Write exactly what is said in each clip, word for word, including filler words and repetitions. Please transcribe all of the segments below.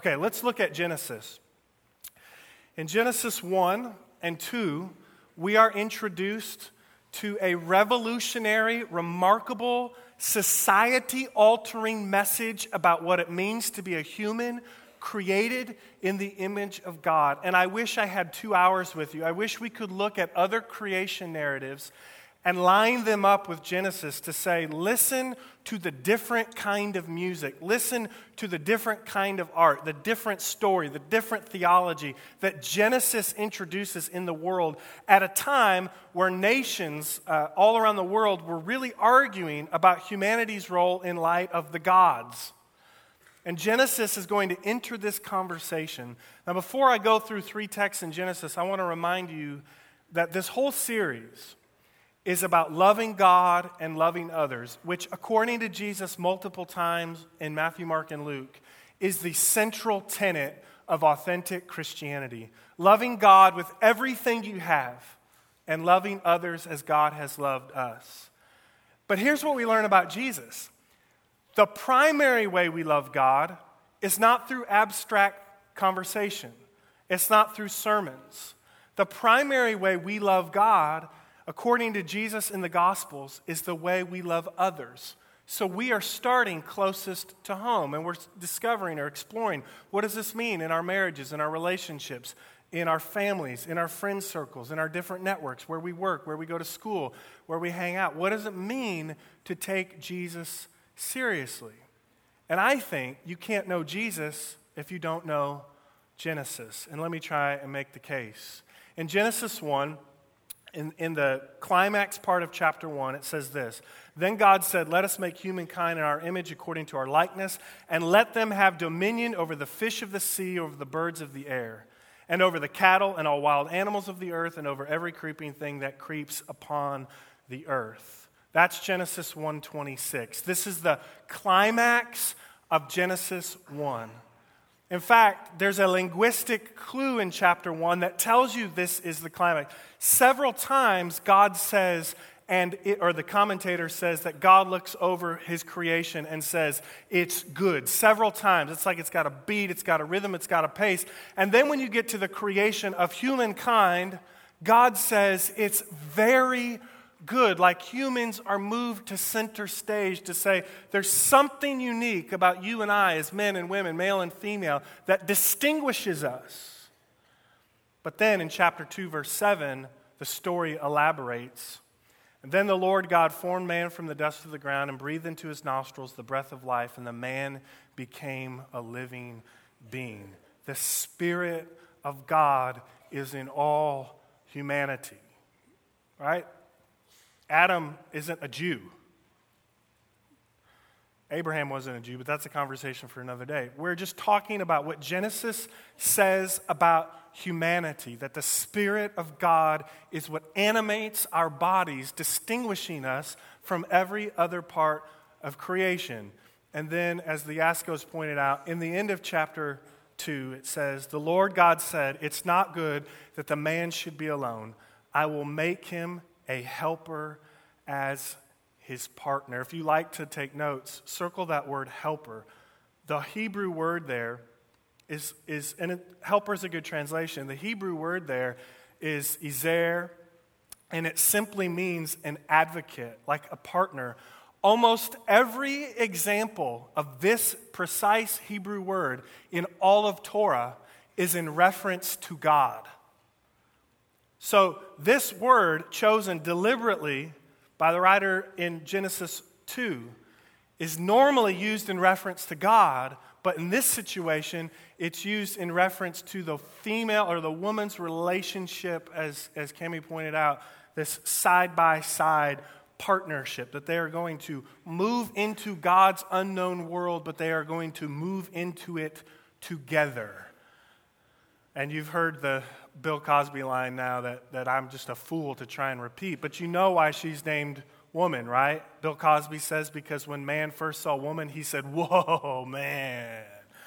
Okay, let's look at Genesis. In Genesis one and two, we are introduced to a revolutionary, remarkable, society-altering message about what it means to be a human created in the image of God. And I wish I had two hours with you. I wish we could look at other creation narratives and line them up with Genesis to say, listen to the different kind of music. Listen to the different kind of art, the different story, the different theology that Genesis introduces in the world at a time where nations uh, all around the world were really arguing about humanity's role in light of the gods. And Genesis is going to enter this conversation. Now, before I go through three texts in Genesis, I want to remind you that this whole series is about loving God and loving others, which, according to Jesus multiple times in Matthew, Mark, and Luke, is the central tenet of authentic Christianity. Loving God with everything you have and loving others as God has loved us. But here's what we learn about Jesus. The primary way we love God is not through abstract conversation. It's not through sermons. The primary way we love God, according to Jesus in the Gospels, is the way we love others. So we are starting closest to home, and we're discovering or exploring, what does this mean in our marriages, in our relationships, in our families, in our friend circles, in our different networks, where we work, where we go to school, where we hang out. What does it mean to take Jesus seriously? And I think you can't know Jesus if you don't know Genesis. And let me try and make the case. In Genesis one, In, in the climax part of chapter one, it says this: Then God said, let us make humankind in our image according to our likeness, and let them have dominion over the fish of the sea, over the birds of the air, and over the cattle and all wild animals of the earth, and over every creeping thing that creeps upon the earth. That's Genesis one twenty-six. This is the climax of Genesis one. In fact, there's a linguistic clue in chapter one that tells you this is the climax. Several times God says, and it, or the commentator says that God looks over his creation and says, it's good. Several times. It's like it's got a beat, it's got a rhythm, it's got a pace. And then when you get to the creation of humankind, God says it's very good. Like humans are moved to center stage to say there's something unique about you and I as men and women, male and female, that distinguishes us. But then in chapter two, verse seven, the story elaborates. And then the Lord God formed man from the dust of the ground and breathed into his nostrils the breath of life, and the man became a living being. The Spirit of God is in all humanity. Right? Adam isn't a Jew. Abraham wasn't a Jew, but that's a conversation for another day. We're just talking about what Genesis says about humanity, that the Spirit of God is what animates our bodies, distinguishing us from every other part of creation. And then, as the Yaskos pointed out, in the end of chapter two, it says, the Lord God said, it's not good that the man should be alone. I will make him a helper as his partner. If you like to take notes, circle that word helper. The Hebrew word there is, is and it, helper is a good translation. The Hebrew word there is ezer, and it simply means an advocate, like a partner. Almost every example of this precise Hebrew word in all of Torah is in reference to God. So this word, chosen deliberately by the writer in Genesis two, is normally used in reference to God, but in this situation, it's used in reference to the female or the woman's relationship, as, as Cami pointed out, this side-by-side partnership, that they are going to move into God's unknown world, but they are going to move into it together. And you've heard the Bill Cosby line now that, that I'm just a fool to try and repeat, but you know why she's named woman, right? Bill Cosby says because when man first saw woman, he said, whoa, man.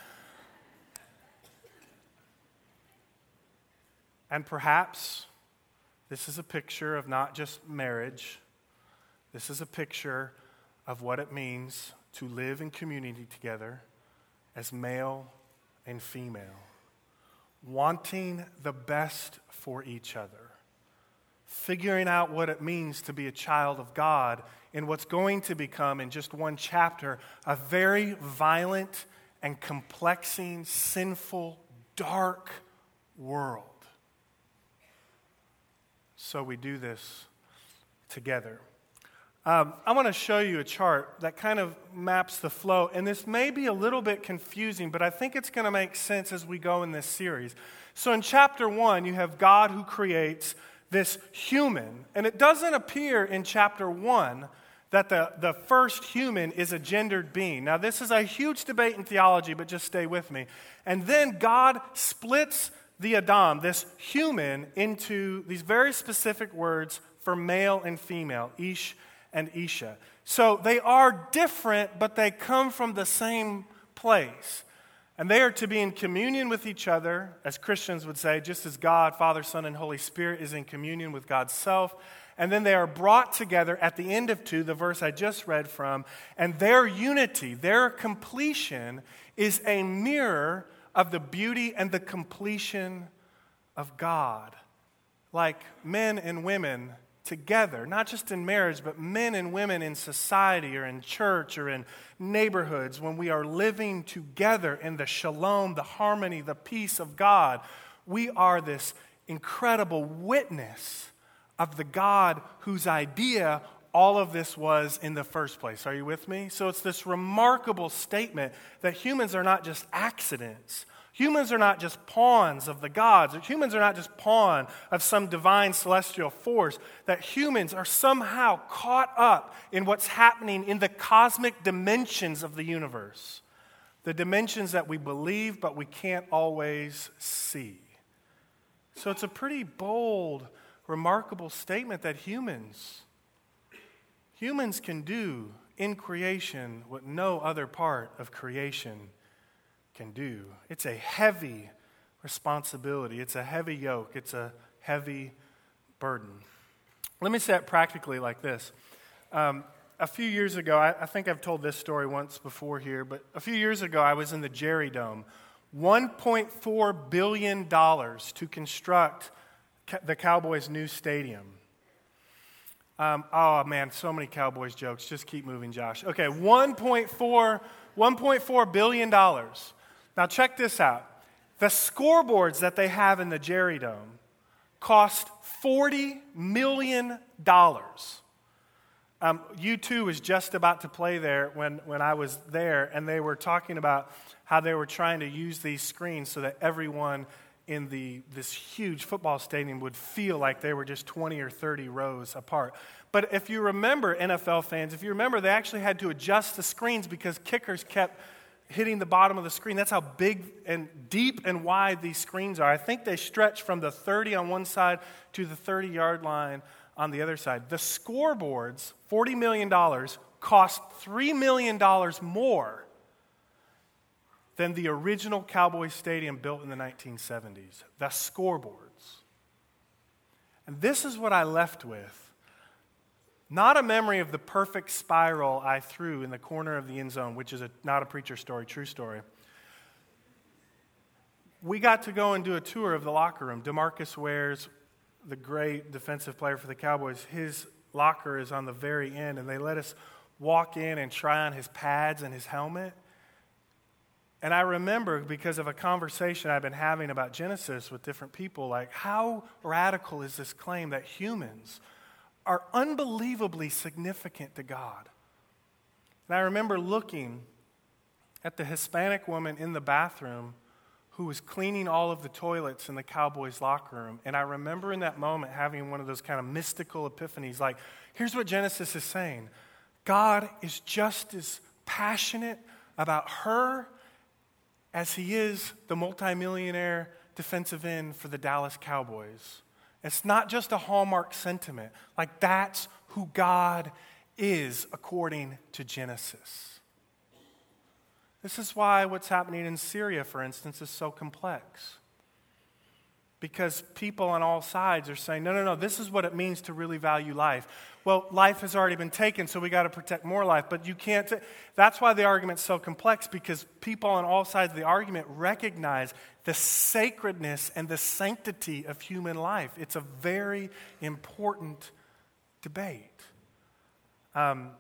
And perhaps this is a picture of not just marriage. This is a picture of what it means to live in community together as male and female, wanting the best for each other, figuring out what it means to be a child of God in what's going to become, in just one chapter, a very violent and complexing, sinful, dark world. So we do this together. Um, I want to show you a chart that kind of maps the flow, and this may be a little bit confusing, but I think it's going to make sense as we go in this series. So in chapter one, you have God who creates this human, and it doesn't appear in chapter one that the, the first human is a gendered being. Now, this is a huge debate in theology, but just stay with me. And then God splits the Adam, this human, into these very specific words for male and female, Ish and Isha. So they are different, but they come from the same place. And they are to be in communion with each other, as Christians would say, just as God, Father, Son, and Holy Spirit is in communion with God's self. And then they are brought together at the end of two, the verse I just read from, and their unity, their completion, is a mirror of the beauty and the completion of God. Like men and women together, not just in marriage, but men and women in society or in church or in neighborhoods, when we are living together in the shalom, the harmony, the peace of God, we are this incredible witness of the God whose idea all of this was in the first place. Are you with me? So it's this remarkable statement that humans are not just accidents. Humans are not just pawns of the gods. Humans are not just pawn of some divine celestial force. That humans are somehow caught up in what's happening in the cosmic dimensions of the universe. The dimensions that we believe, but we can't always see. So it's a pretty bold, remarkable statement that humans, humans can do in creation what no other part of creation can do. It's a heavy responsibility. It's a heavy yoke. It's a heavy burden. Let me say it practically like this. Um, a few years ago, I, I think I've told this story once before here, but a few years ago I was in the Jerry Dome. one point four billion dollars to construct ca- the Cowboys' new stadium. Um, oh man, so many Cowboys jokes. Just keep moving, Josh. Okay, one point four billion dollars. Now check this out. The scoreboards that they have in the Jerry Dome cost forty million dollars. Um, U two was just about to play there when, when I was there, and they were talking about how they were trying to use these screens so that everyone in the this huge football stadium would feel like they were just twenty or thirty rows apart. But if you remember, N F L fans, if you remember, they actually had to adjust the screens because kickers kept hitting the bottom of the screen. That's how big and deep and wide these screens are. I think they stretch from the thirty on one side to the thirty-yard line on the other side. The scoreboards, forty million dollars, cost three million dollars more than the original Cowboys Stadium built in the nineteen seventies. The scoreboards. And this is what I left with. Not a memory of the perfect spiral I threw in the corner of the end zone, which is a, not a preacher story, true story. We got to go and do a tour of the locker room. DeMarcus Ware's, the great defensive player for the Cowboys, his locker is on the very end, and they let us walk in and try on his pads and his helmet. And I remember, because of a conversation I've been having about Genesis with different people, like, how radical is this claim that humans are unbelievably significant to God? And I remember looking at the Hispanic woman in the bathroom who was cleaning all of the toilets in the Cowboys locker room. And I remember in that moment having one of those kind of mystical epiphanies, like, here's what Genesis is saying. God is just as passionate about her as he is the multimillionaire defensive end for the Dallas Cowboys. It's not just a Hallmark sentiment. Like, that's who God is according to Genesis. This is why what's happening in Syria, for instance, is so complex. because people on all sides are saying, no, no, no, this is what it means to really value life. Well, life has already been taken, so we got to protect more life, but you can't. T- That's why the argument's so complex, because people on all sides of the argument recognize the sacredness and the sanctity of human life. It's a very important debate. Um,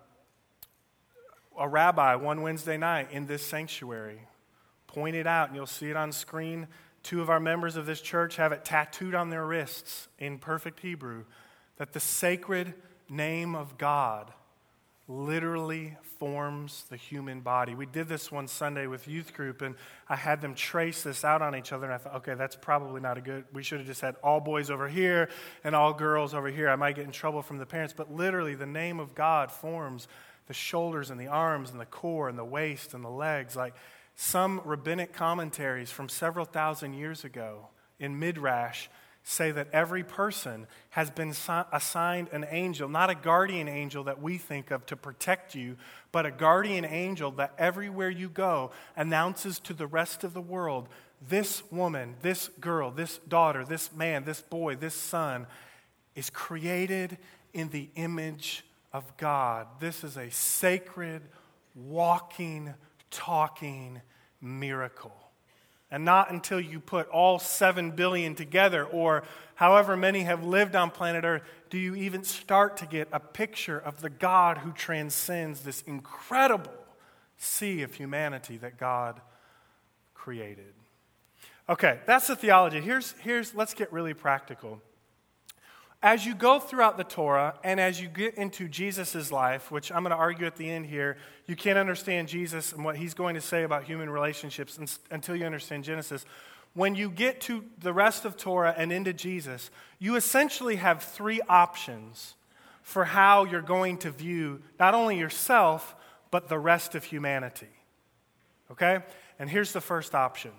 a rabbi one Wednesday night in this sanctuary pointed out, and you'll see it on screen, two of our members of this church have it tattooed on their wrists in perfect Hebrew, that the sacred name of God literally forms the human body. We did this one Sunday with youth group, and I had them trace this out on each other, and I thought, okay, that's probably not a good, we should have just had all boys over here and all girls over here. I might get in trouble from the parents, but literally the name of God forms the shoulders and the arms and the core and the waist and the legs. Like, some rabbinic commentaries from several thousand years ago in Midrash say that every person has been assigned an angel, not a guardian angel that we think of to protect you, but a guardian angel that everywhere you go announces to the rest of the world, this woman, this girl, this daughter, this man, this boy, this son is created in the image of God. This is a sacred, walking, talking miracle. And not until you put all seven billion together, or however many have lived on planet Earth, do you even start to get a picture of the God who transcends this incredible sea of humanity that God created. Okay, that's the theology. Here's, here's let's get really practical. As you go throughout the Torah and as you get into Jesus' life, which I'm going to argue at the end here, you can't understand Jesus and what he's going to say about human relationships until you understand Genesis. When you get to the rest of Torah and into Jesus, you essentially have three options for how you're going to view not only yourself, but the rest of humanity. Okay? And here's the first option.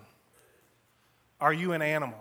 Are you an animal?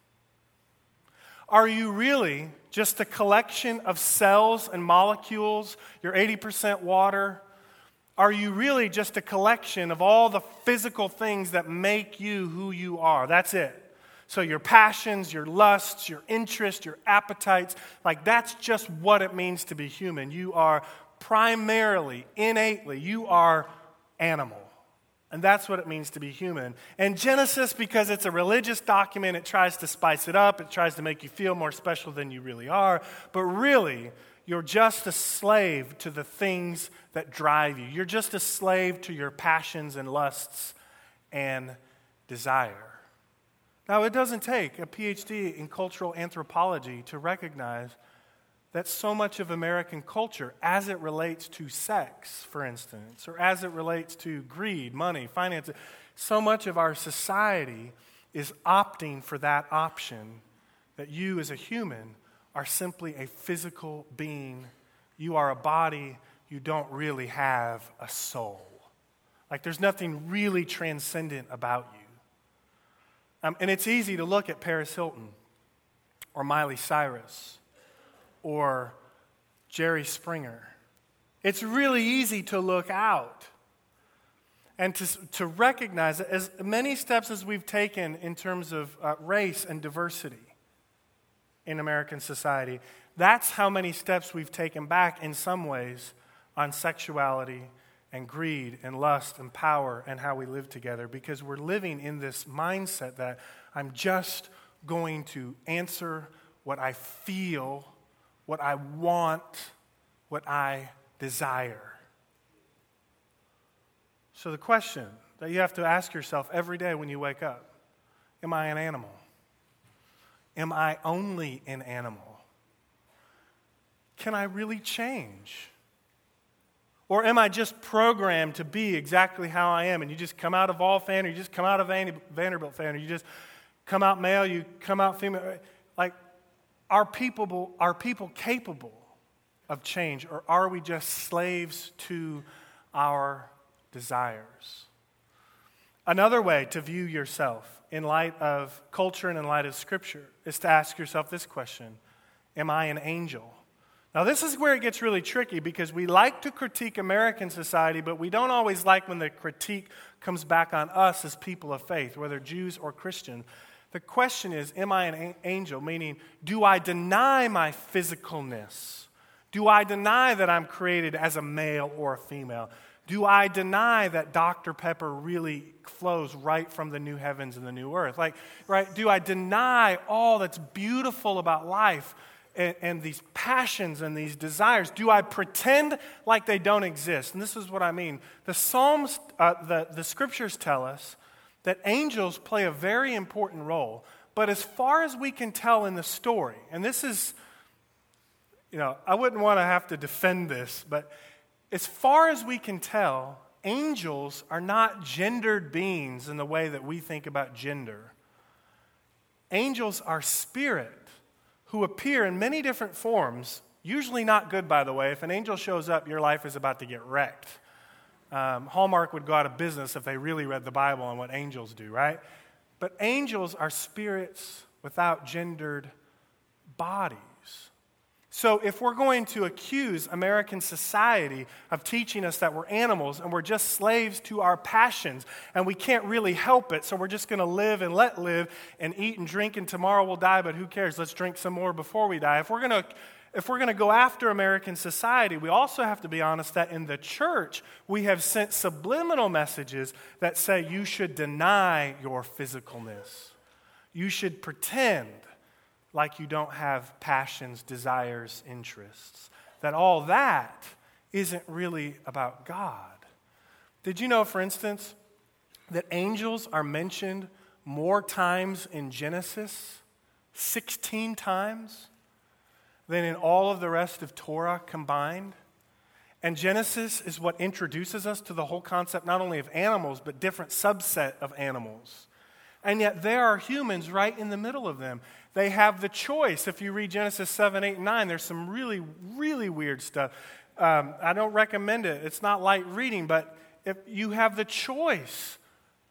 Are you really just a collection of cells and molecules? You're eighty percent water. Are you really just a collection of all the physical things that make you who you are? That's it. So your passions, your lusts, your interests, your appetites, like that's just what it means to be human. You are primarily, innately, you are animal. And that's what it means to be human. And Genesis, because it's a religious document, it tries to spice it up. It tries to make you feel more special than you really are. But really, you're just a slave to the things that drive you. You're just a slave to your passions and lusts and desire. Now, it doesn't take a P H D in cultural anthropology to recognize that so much of American culture, as it relates to sex, for instance, or as it relates to greed, money, finance, so much of our society is opting for that option, that you as a human are simply a physical being. You are a body. You don't really have a soul. Like there's nothing really transcendent about you. Um, and it's easy to look at Paris Hilton or Miley Cyrus or Jerry Springer. It's really easy to look out and to, to recognize that as many steps as we've taken in terms of uh, race and diversity in American society, that's how many steps we've taken back in some ways on sexuality and greed and lust and power and how we live together, because we're living in this mindset that I'm just going to answer what I feel, what I want, what I desire. So the question that you have to ask yourself every day when you wake up, am I an animal? Am I only an animal? Can I really change? Or am I just programmed to be exactly how I am? And you just come out of all fan, or you just come out of Vanderbilt fan, or you just come out male, you come out female. Like, are people, are people capable of change, or are we just slaves to our desires? Another way to view yourself in light of culture and in light of Scripture is to ask yourself this question: am I an angel? Now, this is where it gets really tricky, because we like to critique American society, but we don't always like when the critique comes back on us as people of faith, whether Jews or Christian. The question is, am I an a- angel? Meaning, do I deny my physicalness? Do I deny that I'm created as a male or a female? Do I deny that Doctor Pepper really flows right from the new heavens and the new earth? Like, right? Do I deny all that's beautiful about life and, and these passions and these desires? Do I pretend like they don't exist? And this is what I mean. The Psalms, uh, the, the scriptures tell us that angels play a very important role. But as far as we can tell in the story, and this is, you know, I wouldn't want to have to defend this, but as far as we can tell, angels are not gendered beings in the way that we think about gender. Angels are spirit who appear in many different forms, usually not good, by the way. If an angel shows up, your life is about to get wrecked. Um, Hallmark would go out of business if they really read the Bible on what angels do, right? But angels are spirits without gendered bodies. So if we're going to accuse American society of teaching us that we're animals and we're just slaves to our passions and we can't really help it, so we're just going to live and let live and eat and drink and tomorrow we'll die, but who cares? Let's drink some more before we die. If we're going to if we're going to go after American society, we also have to be honest that in the church we have sent subliminal messages that say you should deny your physicalness. You should pretend like you don't have passions, desires, interests. That all that isn't really about God. Did you know, for instance, that angels are mentioned more times in Genesis, sixteen times, than in all of the rest of Torah combined? And Genesis is what introduces us to the whole concept not only of animals, but different subset of animals. And yet there are humans right in the middle of them. They have the choice. If you read Genesis seven, eight, and nine, there's some really, really weird stuff. Um, I don't recommend it. It's not light reading, but if you have the choice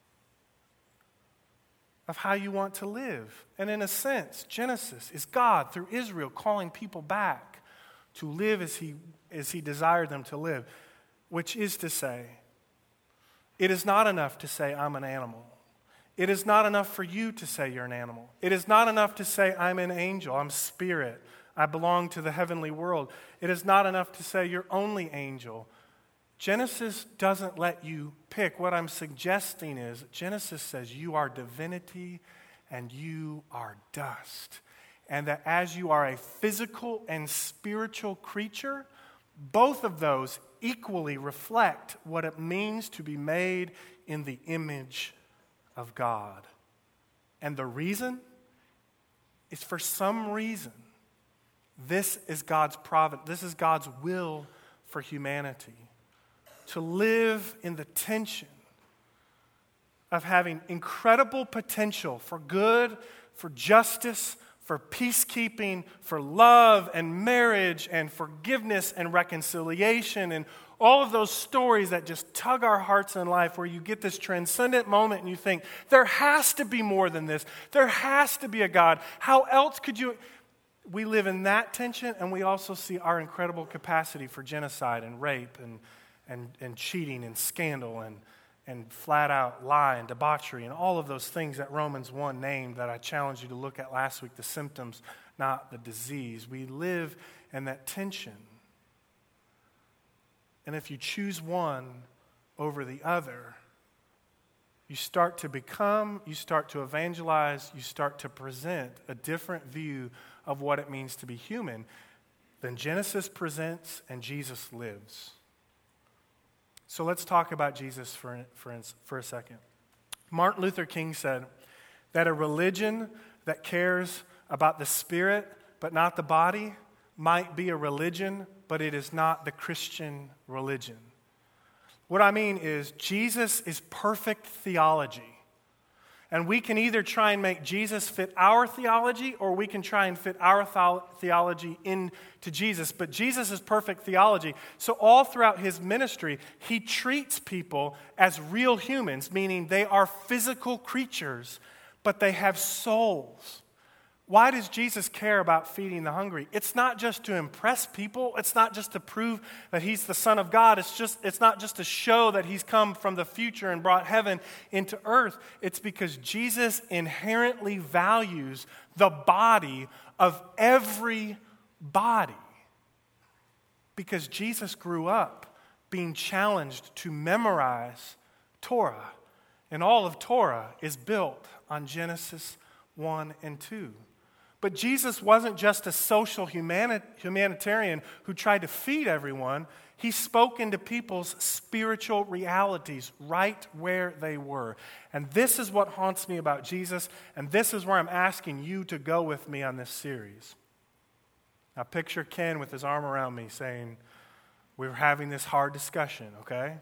of how you want to live. And in a sense, Genesis is God through Israel calling people back to live as he, as he desired them to live, which is to say, it is not enough to say, I'm an animal. It is not enough for you to say you're an animal. It is not enough to say, I'm an angel, I'm spirit, I belong to the heavenly world. It is not enough to say you're only angel. Genesis doesn't let you pick. What I'm suggesting is, Genesis says you are divinity and you are dust. And that as you are a physical and spiritual creature, both of those equally reflect what it means to be made in the image of God. And the reason is, for some reason, this is God's providence, this is God's will for humanity. To live in the tension of having incredible potential for good, for justice, for peacekeeping, for love and marriage and forgiveness and reconciliation and all of those stories that just tug our hearts in life, where you get this transcendent moment and you think, there has to be more than this. There has to be a God. How else could you... We live in that tension, and we also see our incredible capacity for genocide and rape and, and, and cheating and scandal and, and flat-out lie and debauchery and all of those things that Romans one named that I challenged you to look at last week, the symptoms, not the disease. We live in that tension. And if you choose one over the other, you start to become, you start to evangelize, you start to present a different view of what it means to be human than Genesis presents and Jesus lives. So let's talk about Jesus for, for, for a second. Martin Luther King said that a religion that cares about the spirit but not the body might be a religion, but it is not the Christian religion. What I mean is, Jesus is perfect theology. And we can either try and make Jesus fit our theology, or we can try and fit our theology into Jesus. But Jesus is perfect theology. So all throughout his ministry, he treats people as real humans, meaning they are physical creatures, but they have souls. Why does Jesus care about feeding the hungry? It's not just to impress people. It's not just to prove that he's the Son of God. It's just it's not just to show that he's come from the future and brought heaven into earth. It's because Jesus inherently values the body of every body. Because Jesus grew up being challenged to memorize Torah. And all of Torah is built on Genesis one and two. But Jesus wasn't just a social humani- humanitarian who tried to feed everyone. He spoke into people's spiritual realities right where they were. And this is what haunts me about Jesus, and this is where I'm asking you to go with me on this series. Now picture Ken with his arm around me saying, we're having this hard discussion, okay?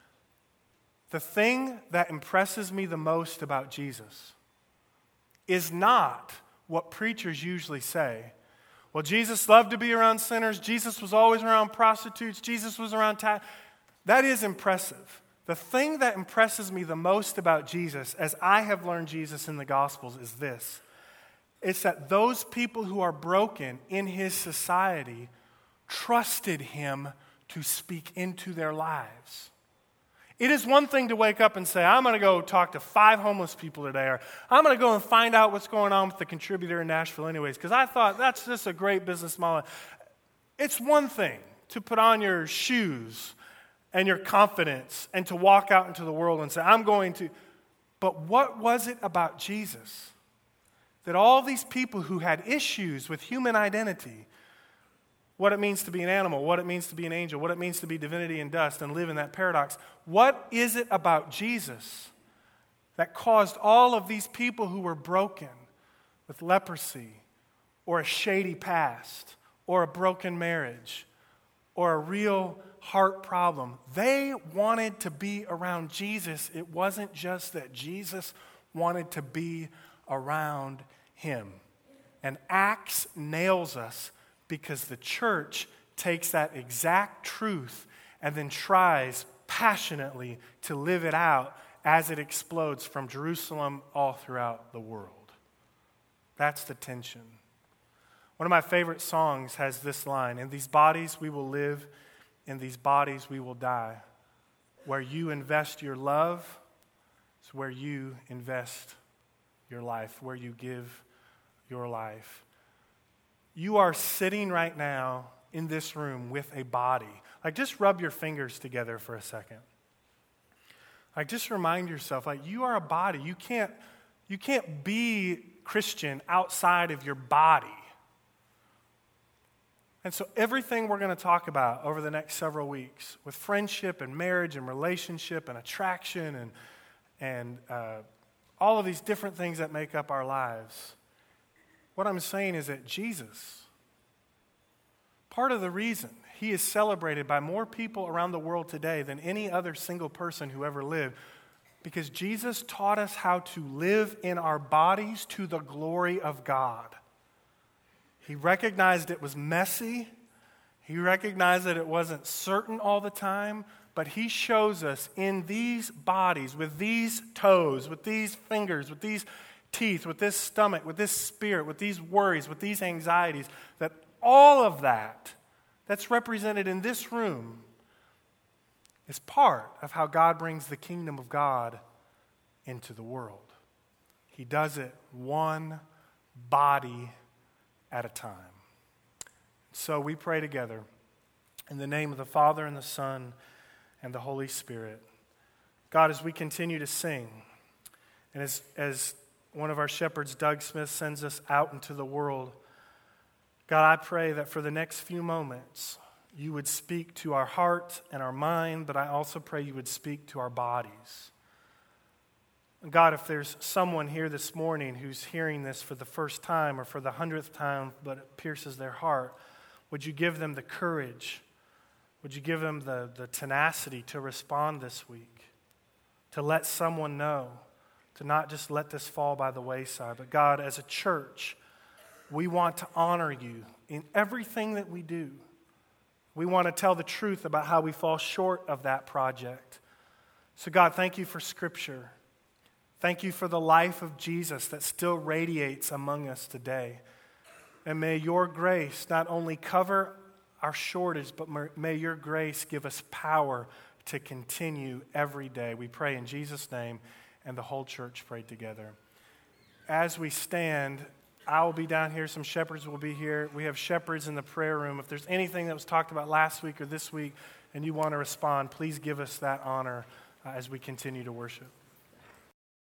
The thing that impresses me the most about Jesus is not what preachers usually say. Well, Jesus loved to be around sinners. Jesus was always around prostitutes. Jesus was around tax. That is impressive. The thing that impresses me the most about Jesus, as I have learned Jesus in the Gospels, is this. It's that those people who are broken in his society trusted him to speak into their lives. It is one thing to wake up and say, I'm going to go talk to five homeless people today, or I'm going to go and find out what's going on with the contributor in Nashville anyways, because I thought that's just a great business model. It's one thing to put on your shoes and your confidence and to walk out into the world and say, I'm going to. But what was it about Jesus that all these people who had issues with human identity, what it means to be an animal, what it means to be an angel, what it means to be divinity and dust and live in that paradox. What is it about Jesus that caused all of these people who were broken with leprosy or a shady past or a broken marriage or a real heart problem? They wanted to be around Jesus. It wasn't just that Jesus wanted to be around him. And Acts nails us because the church takes that exact truth and then tries passionately to live it out as it explodes from Jerusalem all throughout the world. That's the tension. One of my favorite songs has this line, in these bodies we will live, in these bodies we will die. Where you invest your love is where you invest your life, where you give your life. You are sitting right now in this room with a body. Like, just rub your fingers together for a second. Like, just remind yourself, like, you are a body. You can't, you can't be Christian outside of your body. And so everything we're going to talk about over the next several weeks with friendship and marriage and relationship and attraction and, and uh, all of these different things that make up our lives, what I'm saying is that Jesus, part of the reason he is celebrated by more people around the world today than any other single person who ever lived, because Jesus taught us how to live in our bodies to the glory of God. He recognized it was messy. He recognized that it wasn't certain all the time, but he shows us in these bodies, with these toes, with these fingers, with these teeth, with this stomach, with this spirit, with these worries, with these anxieties, that all of that that's represented in this room is part of how God brings the kingdom of God into the world. He does it one body at a time. So we pray together in the name of the Father and the Son and the Holy Spirit. God, as we continue to sing, and as, as one of our shepherds, Doug Smith, sends us out into the world, God, I pray that for the next few moments, you would speak to our heart and our mind, but I also pray you would speak to our bodies. God, if there's someone here this morning who's hearing this for the first time or for the hundredth time, but it pierces their heart, would you give them the courage? Would you give them the, the tenacity to respond this week? To let someone know, to not just let this fall by the wayside. But God, as a church, we want to honor you in everything that we do. We want to tell the truth about how we fall short of that project. So God, thank you for Scripture. Thank you for the life of Jesus that still radiates among us today. And may your grace not only cover our shortage, but may your grace give us power to continue every day. We pray in Jesus' name, and the whole church prayed together. As we stand, I will be down here. Some shepherds will be here. We have shepherds in the prayer room. If there's anything that was talked about last week or this week and you want to respond, please give us that honor uh, as we continue to worship.